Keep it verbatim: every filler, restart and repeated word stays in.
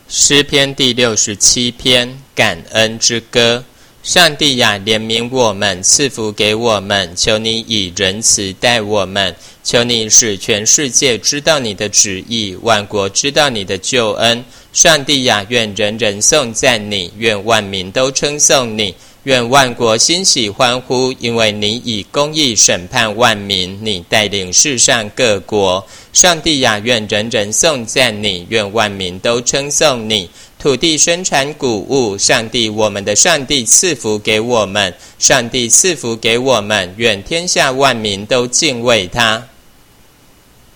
诗篇第六十七篇，感恩之歌。上帝呀，怜悯我们，赐福给我们，求你以仁慈待我们，求你使全世界知道你的旨意，万国知道你的救恩。上帝呀，愿人人颂赞你，愿万民都称颂你，愿万国欣喜欢呼，因为你以公义审判万民，你带领世上各国。上帝呀，愿人人颂赞你，愿万民都称颂你。土地生产谷物，上帝我们的上帝赐福给我们，上帝赐福给我们，愿天下万民都敬畏他。